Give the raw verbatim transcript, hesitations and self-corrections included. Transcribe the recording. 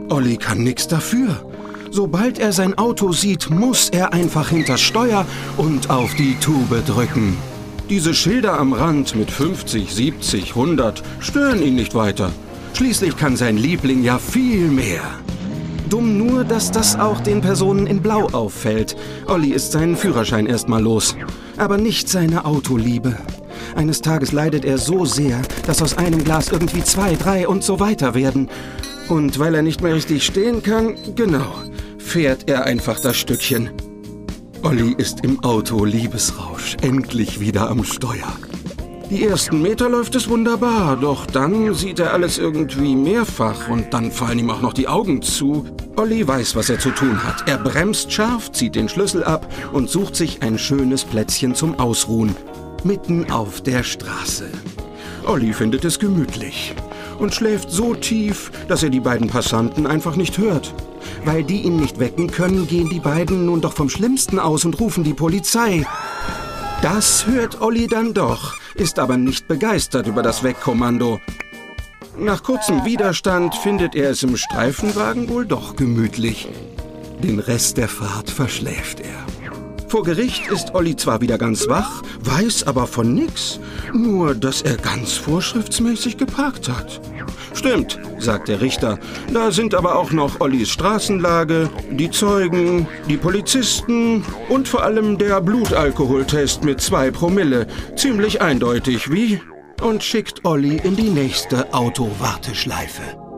Olli kann nichts dafür. Sobald er sein Auto sieht, muss er einfach hinters Steuer und auf die Tube drücken. Diese Schilder am Rand mit fünfzig, siebzig, hundert stören ihn nicht weiter. Schließlich kann sein Liebling ja viel mehr. Dumm nur, dass das auch den Personen in Blau auffällt. Olli ist seinen Führerschein erstmal los. Aber nicht seine Autoliebe. Eines Tages leidet er so sehr, dass aus einem Glas irgendwie zwei, drei und so weiter werden. Und weil er nicht mehr richtig stehen kann, genau, fährt er einfach das Stückchen. Olli ist im Auto-Liebesrausch, endlich wieder am Steuer. Die ersten Meter läuft es wunderbar, doch dann sieht er alles irgendwie mehrfach und dann fallen ihm auch noch die Augen zu. Olli weiß, was er zu tun hat. Er bremst scharf, zieht den Schlüssel ab und sucht sich ein schönes Plätzchen zum Ausruhen. Mitten auf der Straße. Olli findet es gemütlich und schläft so tief, dass er die beiden Passanten einfach nicht hört. Weil die ihn nicht wecken können, gehen die beiden nun doch vom Schlimmsten aus und rufen die Polizei. Das hört Olli dann doch, ist aber nicht begeistert über das Wegkommando. Nach kurzem Widerstand findet er es im Streifenwagen wohl doch gemütlich. Den Rest der Fahrt verschläft er. Vor Gericht ist Olli zwar wieder ganz wach, weiß aber von nix, nur dass er ganz vorschriftsmäßig geparkt hat. Stimmt, sagt der Richter, da sind aber auch noch Ollis Straßenlage, die Zeugen, die Polizisten und vor allem der Blutalkoholtest mit zwei Promille. Ziemlich eindeutig, wie? Und schickt Olli in die nächste Autowarteschleife.